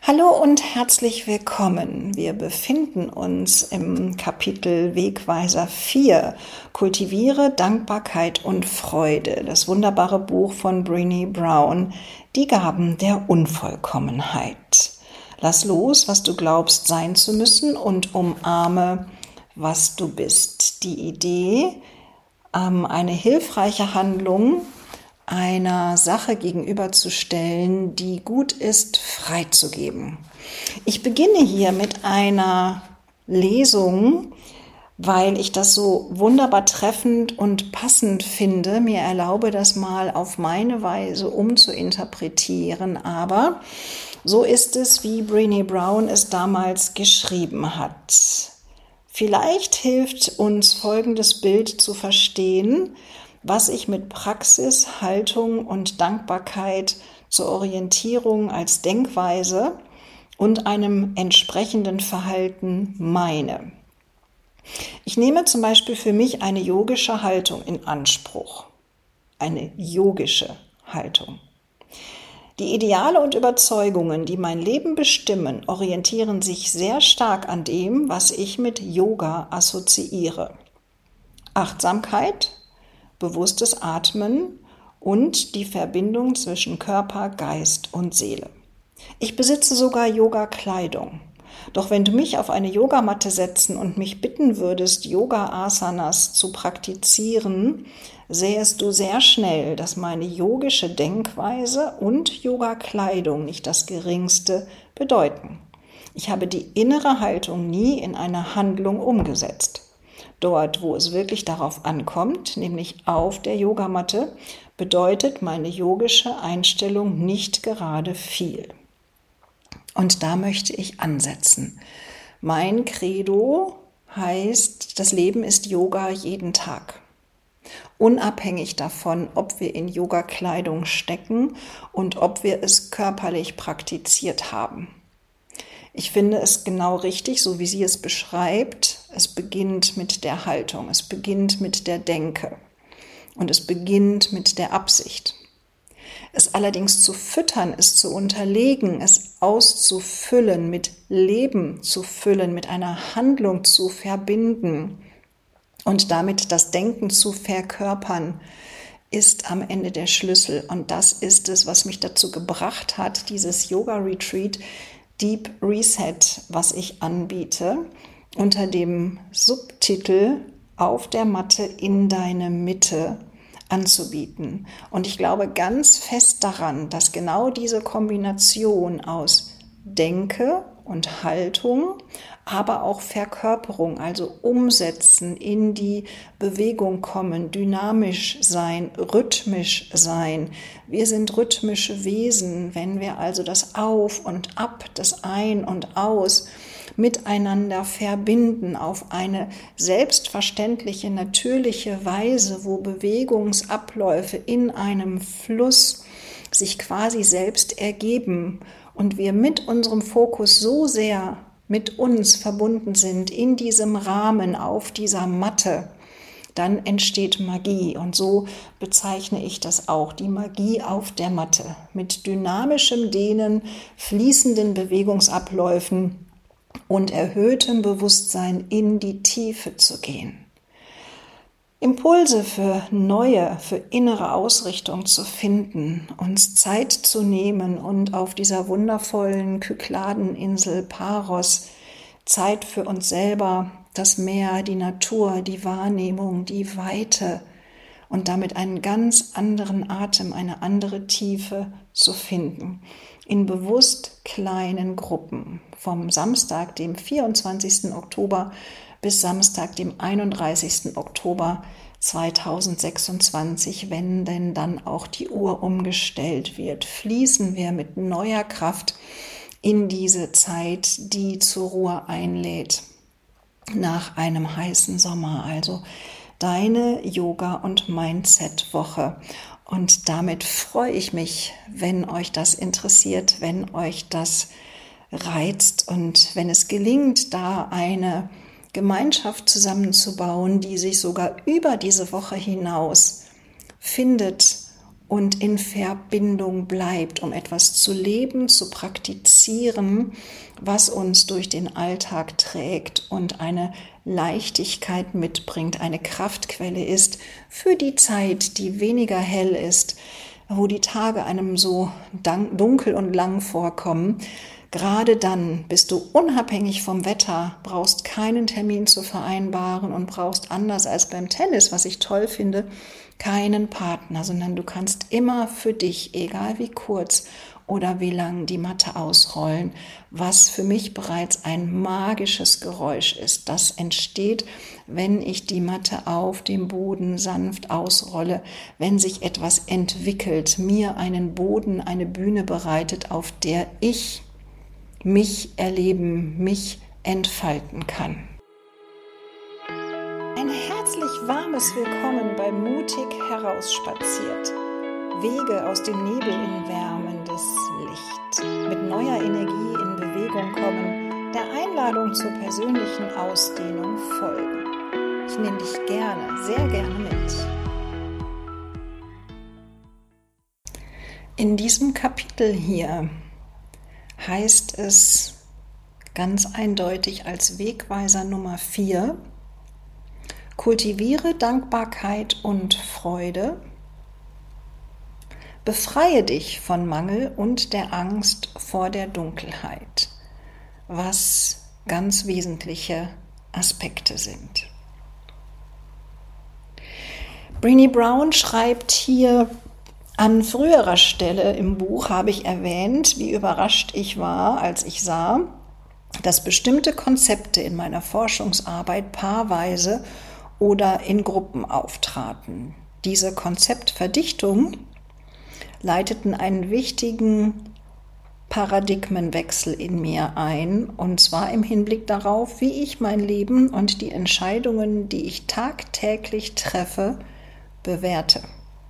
Hallo und herzlich willkommen. Wir befinden uns im Kapitel Wegweiser 4, Kultiviere Dankbarkeit und Freude, das wunderbare Buch von Brené Brown, Die Gaben der Unvollkommenheit. Lass los, was du glaubst sein zu müssen und umarme, was du bist. Die Idee, eine hilfreiche Handlung einer Sache gegenüberzustellen, die gut ist, freizugeben. Ich beginne hier mit einer Lesung, weil ich das so wunderbar treffend und passend finde, mir erlaube, das mal auf meine Weise umzuinterpretieren, aber so ist es, wie Brené Brown es damals geschrieben hat. Vielleicht hilft uns folgendes Bild zu verstehen, was ich mit Praxis, Haltung und Dankbarkeit zur Orientierung als Denkweise und einem entsprechenden Verhalten meine. Ich nehme zum Beispiel für mich eine yogische Haltung in Anspruch. Eine yogische Haltung. Die Ideale und Überzeugungen, die mein Leben bestimmen, orientieren sich sehr stark an dem, was ich mit Yoga assoziiere. Achtsamkeit, bewusstes Atmen und die Verbindung zwischen Körper, Geist und Seele. Ich besitze sogar Yoga-Kleidung. Doch wenn du mich auf eine Yogamatte setzen und mich bitten würdest, Yoga-Asanas zu praktizieren, sähest du sehr schnell, dass meine yogische Denkweise und Yoga-Kleidung nicht das Geringste bedeuten. Ich habe die innere Haltung nie in eine Handlung umgesetzt. Dort, wo es wirklich darauf ankommt, nämlich auf der Yogamatte, bedeutet meine yogische Einstellung nicht gerade viel. Und da möchte ich ansetzen. Mein Credo heißt, das Leben ist Yoga jeden Tag. Unabhängig davon, ob wir in Yoga-Kleidung stecken und ob wir es körperlich praktiziert haben. Ich finde es genau richtig, so wie sie es beschreibt. Es beginnt mit der Haltung, es beginnt mit der Denke und es beginnt mit der Absicht. Es allerdings zu füttern, es zu unterlegen, es auszufüllen, mit Leben zu füllen, mit einer Handlung zu verbinden und damit das Denken zu verkörpern, ist am Ende der Schlüssel. Und das ist es, was mich dazu gebracht hat, dieses Yoga-Retreat Deep Reset, was ich anbiete, unter dem Subtitel Auf der Matte in deine Mitte anzubieten. Und ich glaube ganz fest daran, dass genau diese Kombination aus Denke und Haltung, aber auch Verkörperung, also umsetzen, in die Bewegung kommen, dynamisch sein, rhythmisch sein. Wir sind rhythmische Wesen, wenn wir also das Auf und Ab, das Ein und Aus miteinander verbinden auf eine selbstverständliche, natürliche Weise, wo Bewegungsabläufe in einem Fluss sich quasi selbst ergeben und wir mit unserem Fokus so sehr mit uns verbunden sind in diesem Rahmen, auf dieser Matte, dann entsteht Magie. Und so bezeichne ich das auch, die Magie auf der Matte, mit dynamischem Dehnen, fließenden Bewegungsabläufen und erhöhtem Bewusstsein in die Tiefe zu gehen. Impulse für neue, für innere Ausrichtung zu finden, uns Zeit zu nehmen und auf dieser wundervollen Kykladeninsel Paros Zeit für uns selber, das Meer, die Natur, die Wahrnehmung, die Weite und damit einen ganz anderen Atem, eine andere Tiefe zu finden. In bewusst kleinen Gruppen vom Samstag, dem 24. Oktober bis Samstag, dem 31. Oktober 2026, wenn denn dann auch die Uhr umgestellt wird, fließen wir mit neuer Kraft in diese Zeit, die zur Ruhe einlädt nach einem heißen Sommer. Also deine Yoga- und Mindset-Woche. Und damit freue ich mich, wenn euch das interessiert, wenn euch das reizt und wenn es gelingt, da eine Gemeinschaft zusammenzubauen, die sich sogar über diese Woche hinaus findet und in Verbindung bleibt, um etwas zu leben, zu praktizieren, was uns durch den Alltag trägt und eine Leichtigkeit mitbringt, eine Kraftquelle ist für die Zeit, die weniger hell ist, wo die Tage einem so dunkel und lang vorkommen. Gerade dann bist du unabhängig vom Wetter, brauchst keinen Termin zu vereinbaren und brauchst anders als beim Tennis, was ich toll finde, keinen Partner, sondern du kannst immer für dich, egal wie kurz oder wie lang, die Matte ausrollen, was für mich bereits ein magisches Geräusch ist. Das entsteht, wenn ich die Matte auf dem Boden sanft ausrolle, wenn sich etwas entwickelt, mir einen Boden, eine Bühne bereitet, auf der ich mich erleben, mich entfalten kann. Ein herzlich warmes Willkommen bei Mutig herausspaziert. Wege aus dem Nebel in wärmendes Licht. Mit neuer Energie in Bewegung kommen, der Einladung zur persönlichen Ausdehnung folgen. Ich nehme dich gerne, sehr gerne mit. In diesem Kapitel hier heißt es ganz eindeutig als Wegweiser Nummer 4, kultiviere Dankbarkeit und Freude, befreie dich von Mangel und der Angst vor der Dunkelheit, was ganz wesentliche Aspekte sind. Brené Brown schreibt hier: An früherer Stelle im Buch habe ich erwähnt, wie überrascht ich war, als ich sah, dass bestimmte Konzepte in meiner Forschungsarbeit paarweise oder in Gruppen auftraten. Diese Konzeptverdichtung leiteten einen wichtigen Paradigmenwechsel in mir ein, und zwar im Hinblick darauf, wie ich mein Leben und die Entscheidungen, die ich tagtäglich treffe, bewerte.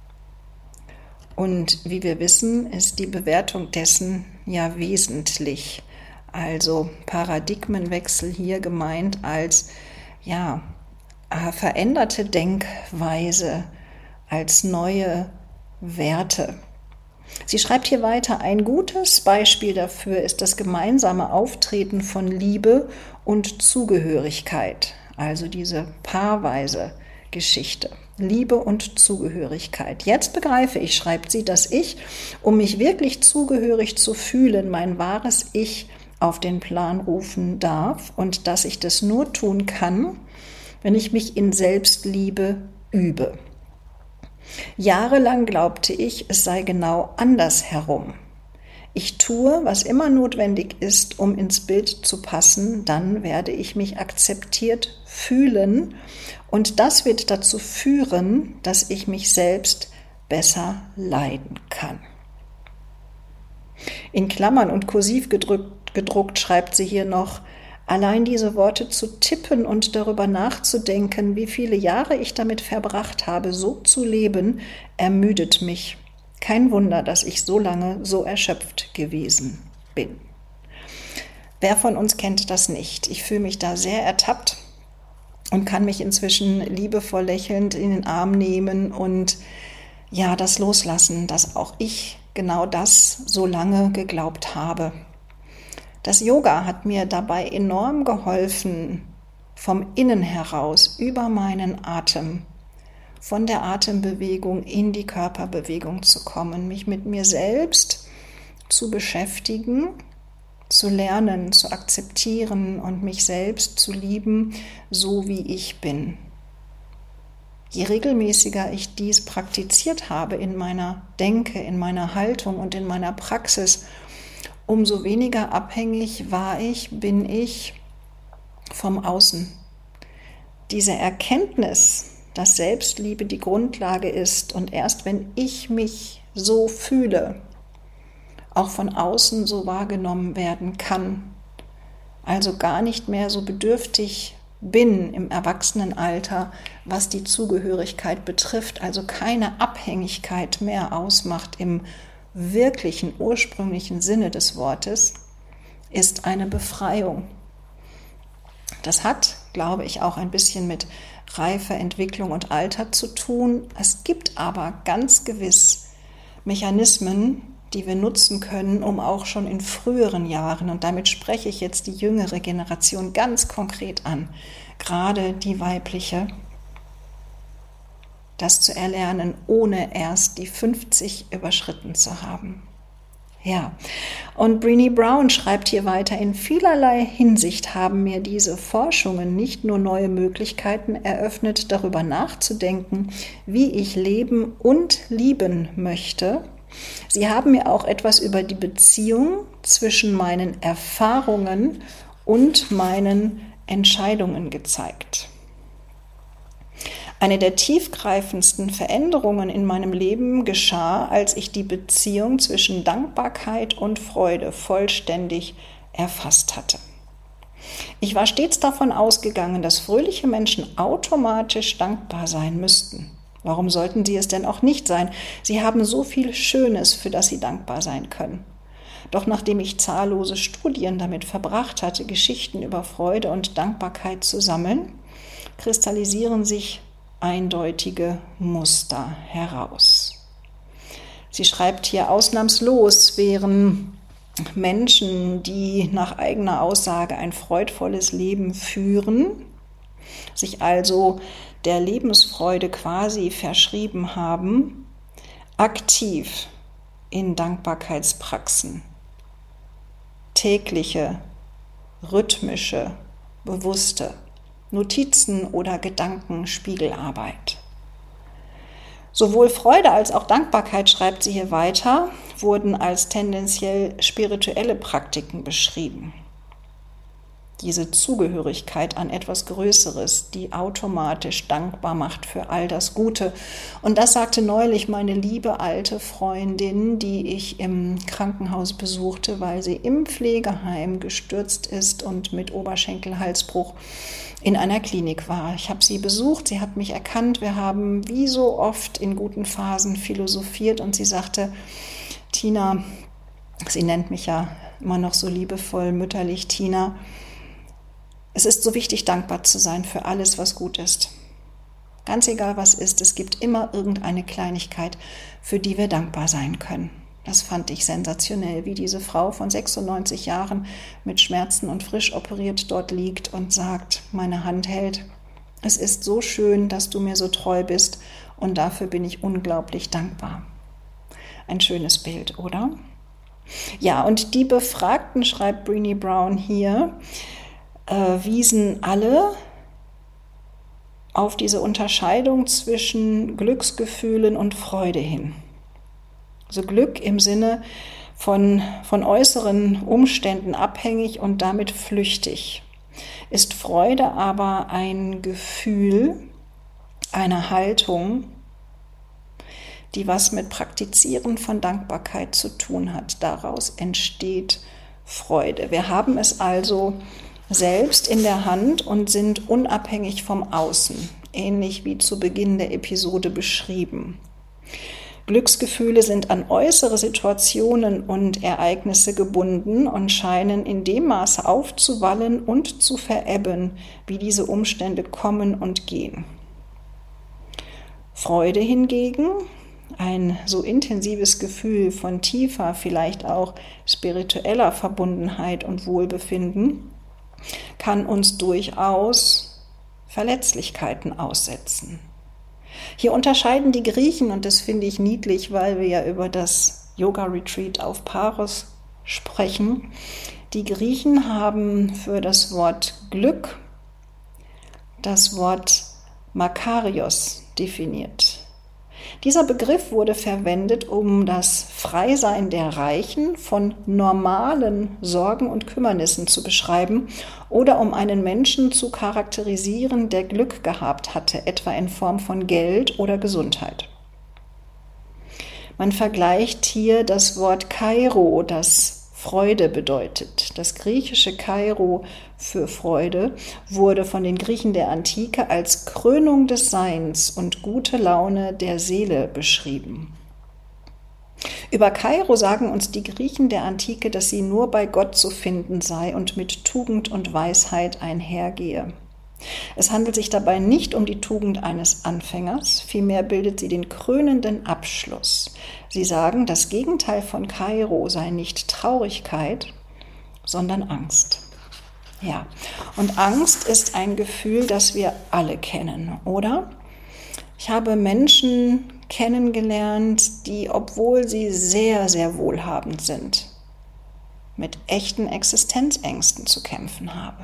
Und wie wir wissen, ist die Bewertung dessen ja wesentlich. Also Paradigmenwechsel hier gemeint als veränderte Denkweise, als neue Werte. Sie schreibt hier weiter: Ein gutes Beispiel dafür ist das gemeinsame Auftreten von Liebe und Zugehörigkeit, also diese paarweise Geschichte. Liebe und Zugehörigkeit. Jetzt begreife ich, schreibt sie, dass ich, um mich wirklich zugehörig zu fühlen, mein wahres Ich auf den Plan rufen darf und dass ich das nur tun kann, wenn ich mich in Selbstliebe übe. Jahrelang glaubte ich, es sei genau andersherum. Ich tue, was immer notwendig ist, um ins Bild zu passen, dann werde ich mich akzeptiert fühlen und das wird dazu führen, dass ich mich selbst besser leiden kann. In Klammern und kursiv gedruckt schreibt sie hier noch: Allein diese Worte zu tippen und darüber nachzudenken, wie viele Jahre ich damit verbracht habe, so zu leben, ermüdet mich. Kein Wunder, dass ich so lange so erschöpft gewesen bin. Wer von uns kennt das nicht? Ich fühle mich da sehr ertappt und kann mich inzwischen liebevoll lächelnd in den Arm nehmen und das loslassen, dass auch ich genau das so lange geglaubt habe. Das Yoga hat mir dabei enorm geholfen, vom Innen heraus über meinen Atem, von der Atembewegung in die Körperbewegung zu kommen, mich mit mir selbst zu beschäftigen, zu lernen, zu akzeptieren und mich selbst zu lieben, so wie ich bin. Je regelmäßiger ich dies praktiziert habe in meiner Denke, in meiner Haltung und in meiner Praxis, umso weniger abhängig bin ich vom Außen. Diese Erkenntnis, dass Selbstliebe die Grundlage ist und erst wenn ich mich so fühle, auch von außen so wahrgenommen werden kann, also gar nicht mehr so bedürftig bin im Erwachsenenalter, was die Zugehörigkeit betrifft, also keine Abhängigkeit mehr ausmacht im wirklichen, ursprünglichen Sinne des Wortes, ist eine Befreiung. Das hat, glaube ich, auch ein bisschen mit Reife, Entwicklung und Alter zu tun. Es gibt aber ganz gewiss Mechanismen, die wir nutzen können, um auch schon in früheren Jahren, und damit spreche ich jetzt die jüngere Generation ganz konkret an, gerade die weibliche, das zu erlernen, ohne erst die 50 überschritten zu haben. Ja, und Brené Brown schreibt hier weiter, in vielerlei Hinsicht haben mir diese Forschungen nicht nur neue Möglichkeiten eröffnet, darüber nachzudenken, wie ich leben und lieben möchte. Sie haben mir auch etwas über die Beziehung zwischen meinen Erfahrungen und meinen Entscheidungen gezeigt. Eine der tiefgreifendsten Veränderungen in meinem Leben geschah, als ich die Beziehung zwischen Dankbarkeit und Freude vollständig erfasst hatte. Ich war stets davon ausgegangen, dass fröhliche Menschen automatisch dankbar sein müssten. Warum sollten sie es denn auch nicht sein? Sie haben so viel Schönes, für das sie dankbar sein können. Doch nachdem ich zahllose Studien damit verbracht hatte, Geschichten über Freude und Dankbarkeit zu sammeln, kristallisieren sich eindeutige Muster heraus. Sie schreibt hier, ausnahmslos wären Menschen, die nach eigener Aussage ein freudvolles Leben führen, sich also der Lebensfreude quasi verschrieben haben, aktiv in Dankbarkeitspraxen, tägliche, rhythmische, bewusste Notizen oder Gedankenspiegelarbeit. Sowohl Freude als auch Dankbarkeit, schreibt sie hier weiter, wurden als tendenziell spirituelle Praktiken beschrieben. Diese Zugehörigkeit an etwas Größeres, die automatisch dankbar macht für all das Gute. Und das sagte neulich meine liebe alte Freundin, die ich im Krankenhaus besuchte, weil sie im Pflegeheim gestürzt ist und mit Oberschenkelhalsbruch in einer Klinik war. Ich habe sie besucht, sie hat mich erkannt, wir haben wie so oft in guten Phasen philosophiert und sie sagte, Tina, sie nennt mich ja immer noch so liebevoll mütterlich Tina, es ist so wichtig, dankbar zu sein für alles, was gut ist. Ganz egal, was ist, es gibt immer irgendeine Kleinigkeit, für die wir dankbar sein können. Das fand ich sensationell, wie diese Frau von 96 Jahren mit Schmerzen und frisch operiert dort liegt und sagt, meine Hand hält. Es ist so schön, dass du mir so treu bist und dafür bin ich unglaublich dankbar. Ein schönes Bild, oder? Ja, und die Befragten, schreibt Brené Brown hier, wiesen alle auf diese Unterscheidung zwischen Glücksgefühlen und Freude hin. Also Glück im Sinne von äußeren Umständen abhängig und damit flüchtig. Ist Freude aber ein Gefühl, eine Haltung, die was mit Praktizieren von Dankbarkeit zu tun hat. Daraus entsteht Freude. Wir haben es also selbst in der Hand und sind unabhängig vom Außen, ähnlich wie zu Beginn der Episode beschrieben. Glücksgefühle sind an äußere Situationen und Ereignisse gebunden und scheinen in dem Maße aufzuwallen und zu verebben, wie diese Umstände kommen und gehen. Freude hingegen, ein so intensives Gefühl von tiefer, vielleicht auch spiritueller Verbundenheit und Wohlbefinden, kann uns durchaus Verletzlichkeiten aussetzen. Hier unterscheiden die Griechen, und das finde ich niedlich, weil wir ja über das Yoga-Retreat auf Paros sprechen. Die Griechen haben für das Wort Glück das Wort Makarios definiert. Dieser Begriff wurde verwendet, um das Freisein der Reichen von normalen Sorgen und Kümmernissen zu beschreiben oder um einen Menschen zu charakterisieren, der Glück gehabt hatte, etwa in Form von Geld oder Gesundheit. Man vergleicht hier das Wort Kairo, das Freude bedeutet. Das griechische Kairo für Freude wurde von den Griechen der Antike als Krönung des Seins und gute Laune der Seele beschrieben. Über Kairo sagen uns die Griechen der Antike, dass sie nur bei Gott zu finden sei und mit Tugend und Weisheit einhergehe. Es handelt sich dabei nicht um die Tugend eines Anfängers, vielmehr bildet sie den krönenden Abschluss. Sie sagen, das Gegenteil von Kairo sei nicht Traurigkeit, sondern Angst. Ja, und Angst ist ein Gefühl, das wir alle kennen, oder? Ich habe Menschen kennengelernt, die, obwohl sie sehr, sehr wohlhabend sind, mit echten Existenzängsten zu kämpfen haben.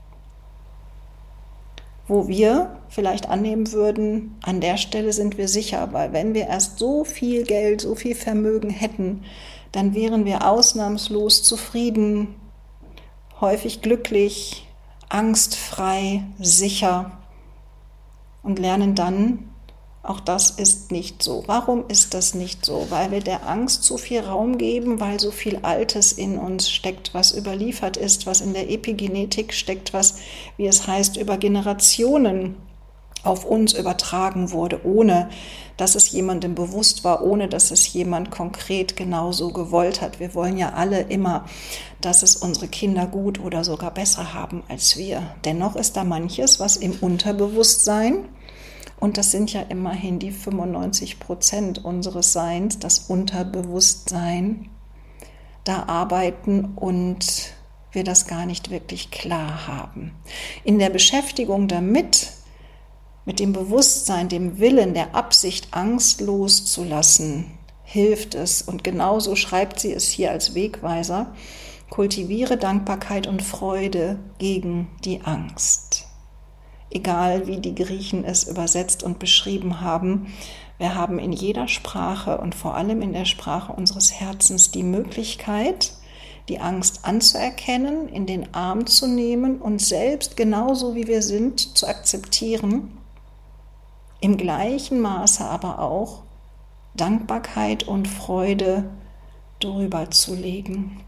Wo wir vielleicht annehmen würden, an der Stelle sind wir sicher, weil wenn wir erst so viel Geld, so viel Vermögen hätten, dann wären wir ausnahmslos zufrieden, häufig glücklich, angstfrei, sicher und lernen dann, auch das ist nicht so. Warum ist das nicht so? Weil wir der Angst zu viel Raum geben, weil so viel Altes in uns steckt, was überliefert ist, was in der Epigenetik steckt, was, wie es heißt, über Generationen auf uns übertragen wurde, ohne dass es jemandem bewusst war, ohne dass es jemand konkret genauso gewollt hat. Wir wollen ja alle immer, dass es unsere Kinder gut oder sogar besser haben als wir. Dennoch ist da manches, was im Unterbewusstsein, und das sind ja immerhin die 95% unseres Seins, das Unterbewusstsein, da arbeiten und wir das gar nicht wirklich klar haben. In der Beschäftigung damit, mit dem Bewusstsein, dem Willen, der Absicht, Angst loszulassen, hilft es. Und genauso schreibt sie es hier als Wegweiser: Kultiviere Dankbarkeit und Freude gegen die Angst. Egal wie die Griechen es übersetzt und beschrieben haben, wir haben in jeder Sprache und vor allem in der Sprache unseres Herzens die Möglichkeit, die Angst anzuerkennen, in den Arm zu nehmen und selbst genauso wie wir sind zu akzeptieren, im gleichen Maße aber auch Dankbarkeit und Freude drüber zu legen.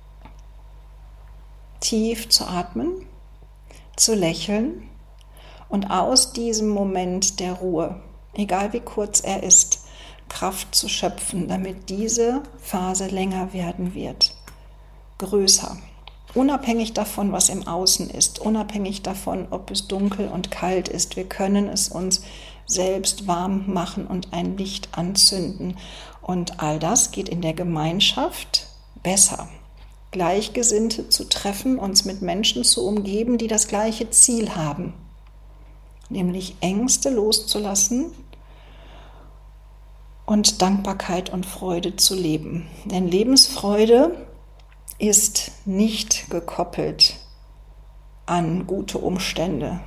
Tief zu atmen, zu lächeln und aus diesem Moment der Ruhe, egal wie kurz er ist, Kraft zu schöpfen, damit diese Phase länger werden wird, größer. Unabhängig davon, was im Außen ist, unabhängig davon, ob es dunkel und kalt ist, wir können es uns selbst warm machen und ein Licht anzünden. Und all das geht in der Gemeinschaft besser. Gleichgesinnte zu treffen, uns mit Menschen zu umgeben, die das gleiche Ziel haben, nämlich Ängste loszulassen und Dankbarkeit und Freude zu leben. Denn Lebensfreude ist nicht gekoppelt an gute Umstände.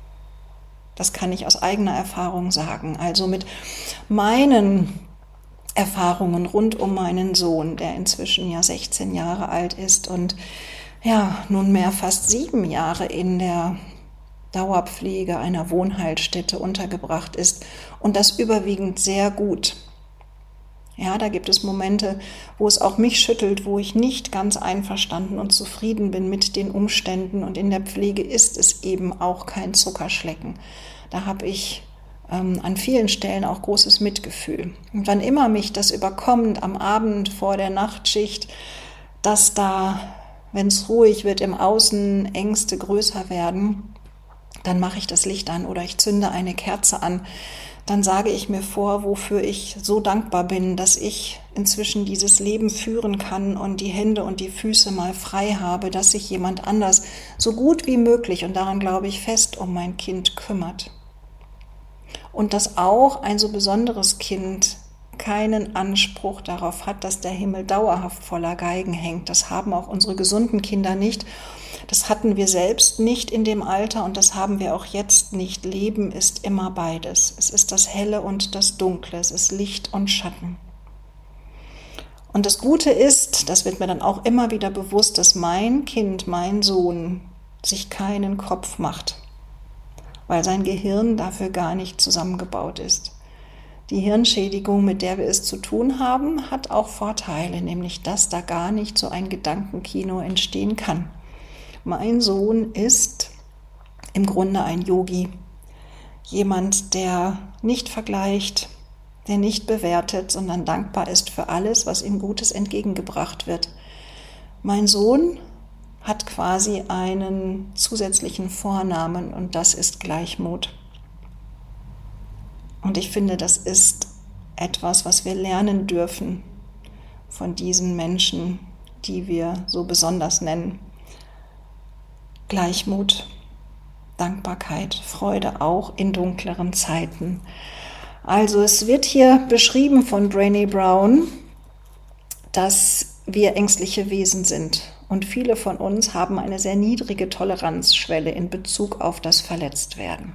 Das kann ich aus eigener Erfahrung sagen. Also mit meinen Erfahrungen rund um meinen Sohn, der inzwischen ja 16 Jahre alt ist und ja nunmehr fast 7 Jahre in der Dauerpflege einer Wohnheilstätte untergebracht ist und das überwiegend sehr gut. Ja, da gibt es Momente, wo es auch mich schüttelt, wo ich nicht ganz einverstanden und zufrieden bin mit den Umständen, und in der Pflege ist es eben auch kein Zuckerschlecken. Da habe ich an vielen Stellen auch großes Mitgefühl. Und wann immer mich das überkommt am Abend vor der Nachtschicht, dass da, wenn es ruhig wird, im Außen Ängste größer werden, dann mache ich das Licht an oder ich zünde eine Kerze an. Dann sage ich mir vor, wofür ich so dankbar bin, dass ich inzwischen dieses Leben führen kann und die Hände und die Füße mal frei habe, dass sich jemand anders so gut wie möglich, und daran glaube ich fest, um mein Kind kümmert. Und dass auch ein so besonderes Kind keinen Anspruch darauf hat, dass der Himmel dauerhaft voller Geigen hängt. Das haben auch unsere gesunden Kinder nicht. Das hatten wir selbst nicht in dem Alter und das haben wir auch jetzt nicht. Leben ist immer beides. Es ist das Helle und das Dunkle, es ist Licht und Schatten. Und das Gute ist, das wird mir dann auch immer wieder bewusst, dass mein Kind, mein Sohn, sich keinen Kopf macht, weil sein Gehirn dafür gar nicht zusammengebaut ist. Die Hirnschädigung, mit der wir es zu tun haben, hat auch Vorteile, nämlich dass da gar nicht so ein Gedankenkino entstehen kann. Mein Sohn ist im Grunde ein Yogi, jemand, der nicht vergleicht, der nicht bewertet, sondern dankbar ist für alles, was ihm Gutes entgegengebracht wird. Mein Sohn hat quasi einen zusätzlichen Vornamen und das ist Gleichmut. Und ich finde, das ist etwas, was wir lernen dürfen von diesen Menschen, die wir so besonders nennen. Gleichmut, Dankbarkeit, Freude auch in dunkleren Zeiten. Also es wird hier beschrieben von Brené Brown, dass wir ängstliche Wesen sind und viele von uns haben eine sehr niedrige Toleranzschwelle in Bezug auf das Verletztwerden.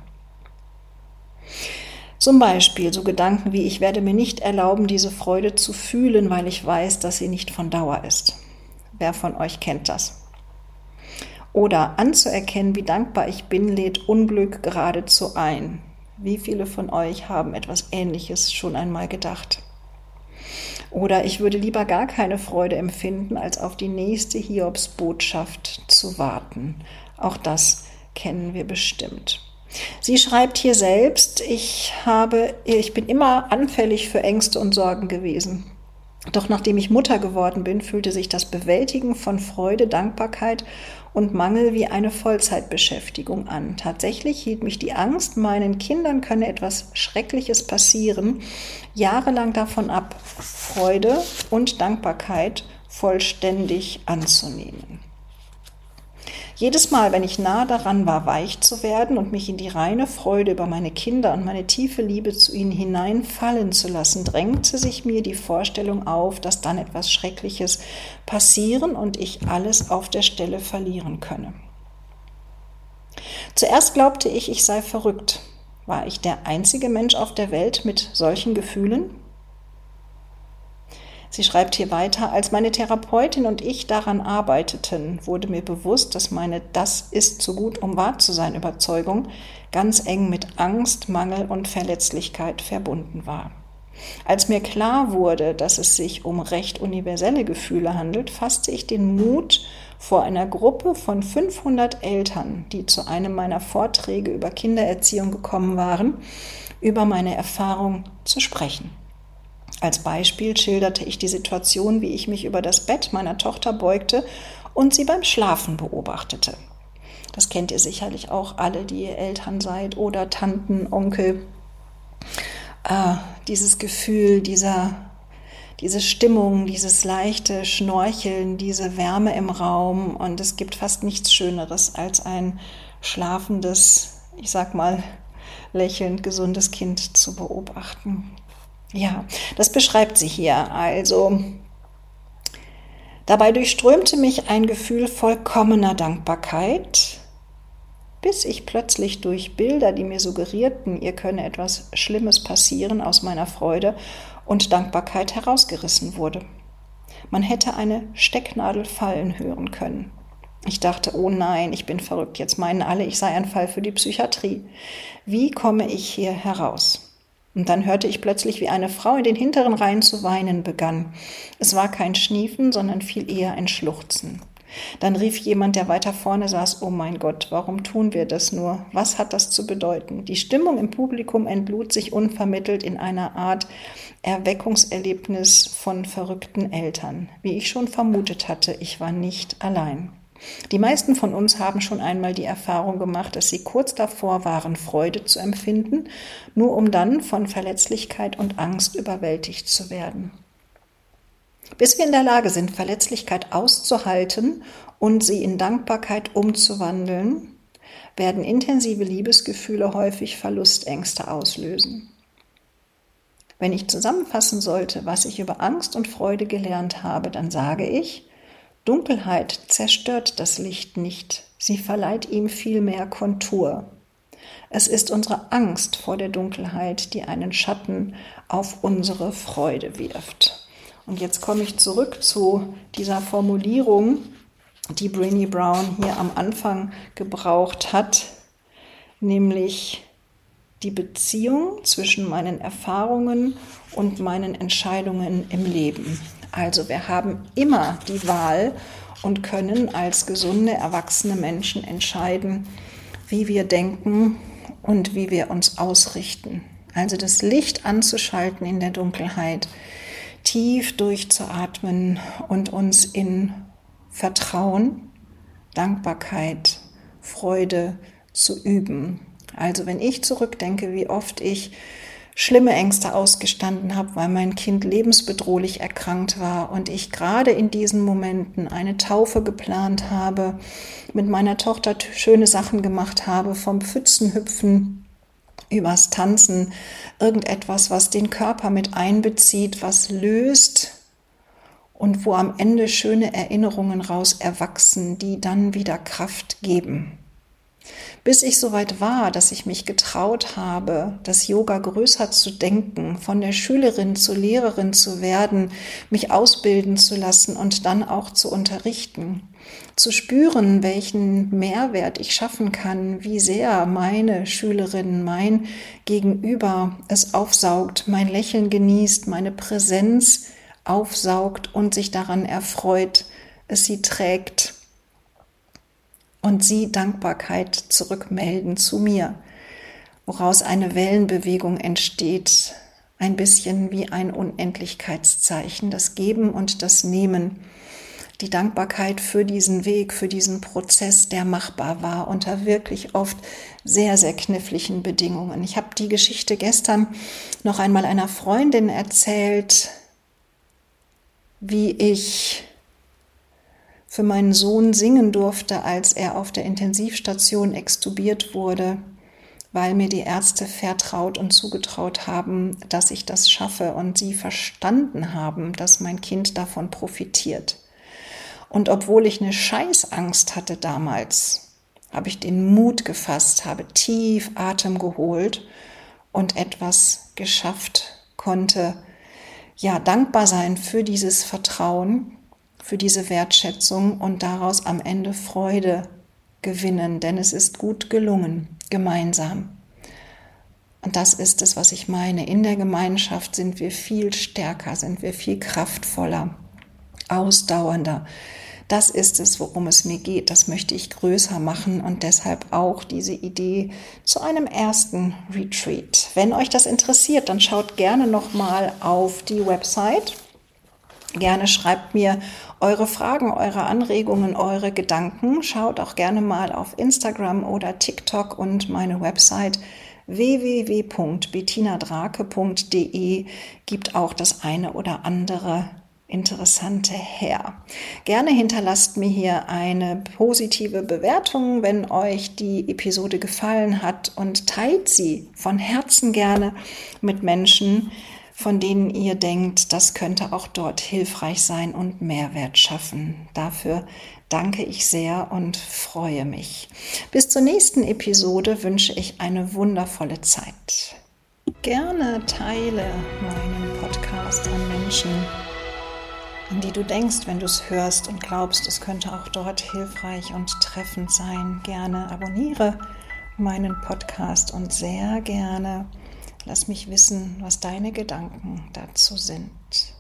Zum Beispiel so Gedanken wie: Ich werde mir nicht erlauben, diese Freude zu fühlen, weil ich weiß, dass sie nicht von Dauer ist. Wer von euch kennt das? Oder anzuerkennen, wie dankbar ich bin, lädt Unglück geradezu ein. Wie viele von euch haben etwas Ähnliches schon einmal gedacht? Oder ich würde lieber gar keine Freude empfinden, als auf die nächste Hiobsbotschaft zu warten. Auch das kennen wir bestimmt. Sie schreibt hier selbst: Ich bin immer anfällig für Ängste und Sorgen gewesen. Doch nachdem ich Mutter geworden bin, fühlte sich das Bewältigen von Freude, Dankbarkeit und Mangel wie eine Vollzeitbeschäftigung an. Tatsächlich hielt mich die Angst, meinen Kindern könne etwas Schreckliches passieren, jahrelang davon ab, Freude und Dankbarkeit vollständig anzunehmen. Jedes Mal, wenn ich nah daran war, weich zu werden und mich in die reine Freude über meine Kinder und meine tiefe Liebe zu ihnen hineinfallen zu lassen, drängte sich mir die Vorstellung auf, dass dann etwas Schreckliches passieren und ich alles auf der Stelle verlieren könne. Zuerst glaubte ich, ich sei verrückt. War ich der einzige Mensch auf der Welt mit solchen Gefühlen? Sie schreibt hier weiter: Als meine Therapeutin und ich daran arbeiteten, wurde mir bewusst, dass meine „Das ist zu gut, um wahr zu sein" Überzeugung ganz eng mit Angst, Mangel und Verletzlichkeit verbunden war. Als mir klar wurde, dass es sich um recht universelle Gefühle handelt, fasste ich den Mut, vor einer Gruppe von 500 Eltern, die zu einem meiner Vorträge über Kindererziehung gekommen waren, über meine Erfahrung zu sprechen. Als Beispiel schilderte ich die Situation, wie ich mich über das Bett meiner Tochter beugte und sie beim Schlafen beobachtete. Das kennt ihr sicherlich auch alle, die ihr Eltern seid oder Tanten, Onkel. Dieses Gefühl, diese Stimmung, dieses leichte Schnorcheln, diese Wärme im Raum. Und es gibt fast nichts Schöneres als ein schlafendes, ich sag mal, lächelnd gesundes Kind zu beobachten. Ja, das beschreibt sie hier. Also, dabei durchströmte mich ein Gefühl vollkommener Dankbarkeit, bis ich plötzlich durch Bilder, die mir suggerierten, ihr könne etwas Schlimmes passieren, aus meiner Freude und Dankbarkeit herausgerissen wurde. Man hätte eine Stecknadel fallen hören können. Ich dachte: Oh nein, ich bin verrückt, jetzt meinen alle, ich sei ein Fall für die Psychiatrie. Wie komme ich hier heraus? Und dann hörte ich plötzlich, wie eine Frau in den hinteren Reihen zu weinen begann. Es war kein Schniefen, sondern viel eher ein Schluchzen. Dann rief jemand, der weiter vorne saß: Oh mein Gott, warum tun wir das nur? Was hat das zu bedeuten? Die Stimmung im Publikum entlud sich unvermittelt in einer Art Erweckungserlebnis von verrückten Eltern. Wie ich schon vermutet hatte, ich war nicht allein. Die meisten von uns haben schon einmal die Erfahrung gemacht, dass sie kurz davor waren, Freude zu empfinden, nur um dann von Verletzlichkeit und Angst überwältigt zu werden. Bis wir in der Lage sind, Verletzlichkeit auszuhalten und sie in Dankbarkeit umzuwandeln, werden intensive Liebesgefühle häufig Verlustängste auslösen. Wenn ich zusammenfassen sollte, was ich über Angst und Freude gelernt habe, dann sage ich: Dunkelheit zerstört das Licht nicht, sie verleiht ihm vielmehr Kontur. Es ist unsere Angst vor der Dunkelheit, die einen Schatten auf unsere Freude wirft. Und jetzt komme ich zurück zu dieser Formulierung, die Brené Brown hier am Anfang gebraucht hat, nämlich die Beziehung zwischen meinen Erfahrungen und meinen Entscheidungen im Leben. Also wir haben immer die Wahl und können als gesunde, erwachsene Menschen entscheiden, wie wir denken und wie wir uns ausrichten. Also das Licht anzuschalten in der Dunkelheit, tief durchzuatmen und uns in Vertrauen Dankbarkeit, Freude zu üben. Also wenn ich zurückdenke, wie oft ich schlimme Ängste ausgestanden habe, weil mein Kind lebensbedrohlich erkrankt war und ich gerade in diesen Momenten eine Taufe geplant habe, mit meiner Tochter schöne Sachen gemacht habe, vom Pfützenhüpfen übers Tanzen, irgendetwas, was den Körper mit einbezieht, was löst und wo am Ende schöne Erinnerungen raus erwachsen, die dann wieder Kraft geben. Bis ich soweit war, dass ich mich getraut habe, das Yoga größer zu denken, von der Schülerin zur Lehrerin zu werden, mich ausbilden zu lassen und dann auch zu unterrichten. Zu spüren, welchen Mehrwert ich schaffen kann, wie sehr meine Schülerin, mein Gegenüber es aufsaugt, mein Lächeln genießt, meine Präsenz aufsaugt und sich daran erfreut, es sie trägt. Und sie Dankbarkeit zurückmelden zu mir, woraus eine Wellenbewegung entsteht, ein bisschen wie ein Unendlichkeitszeichen, das Geben und das Nehmen, die Dankbarkeit für diesen Weg, für diesen Prozess, der machbar war, unter wirklich oft sehr, sehr kniffligen Bedingungen. Ich habe die Geschichte gestern noch einmal einer Freundin erzählt, wie ich für meinen Sohn singen durfte, als er auf der Intensivstation extubiert wurde, weil mir die Ärzte vertraut und zugetraut haben, dass ich das schaffe und sie verstanden haben, dass mein Kind davon profitiert. Und obwohl ich eine Scheißangst hatte damals, habe ich den Mut gefasst, habe tief Atem geholt und etwas geschafft, konnte dankbar sein für dieses Vertrauen, für diese Wertschätzung und daraus am Ende Freude gewinnen, denn es ist gut gelungen, gemeinsam. Und das ist es, was ich meine. In der Gemeinschaft sind wir viel stärker, sind wir viel kraftvoller, ausdauernder. Das ist es, worum es mir geht. Das möchte ich größer machen und deshalb auch diese Idee zu einem ersten Retreat. Wenn euch das interessiert, dann schaut gerne nochmal auf die Website. Gerne schreibt mir eure Fragen, eure Anregungen, eure Gedanken. Schaut auch gerne mal auf Instagram oder TikTok und meine Website www.bettinadrake.de gibt auch das eine oder andere Interessante her. Gerne hinterlasst mir hier eine positive Bewertung, wenn euch die Episode gefallen hat und teilt sie von Herzen gerne mit Menschen, von denen ihr denkt, das könnte auch dort hilfreich sein und Mehrwert schaffen. Dafür danke ich sehr und freue mich. Bis zur nächsten Episode wünsche ich eine wundervolle Zeit. Gerne teile meinen Podcast an Menschen, an die du denkst, wenn du es hörst und glaubst, es könnte auch dort hilfreich und treffend sein. Gerne abonniere meinen Podcast und sehr gerne lass mich wissen, was deine Gedanken dazu sind.